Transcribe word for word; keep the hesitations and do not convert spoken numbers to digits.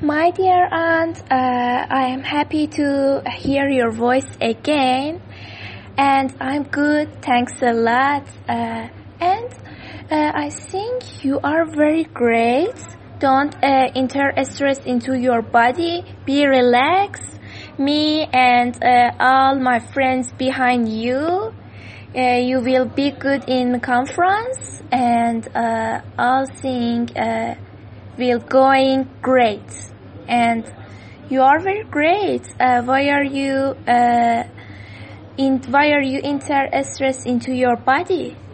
My dear aunt, uh, I am happy to hear your voice again, and I'm good, thanks a lot. Uh, and uh, I think you are very great. Don't uh, enter stress into your body. Be relaxed. Me and uh, all my friends behind you. Uh, you will be good in conference, and uh, all things uh, will going great. And you are very great. Uh, why are you uh, in? Why are you enter stress into your body?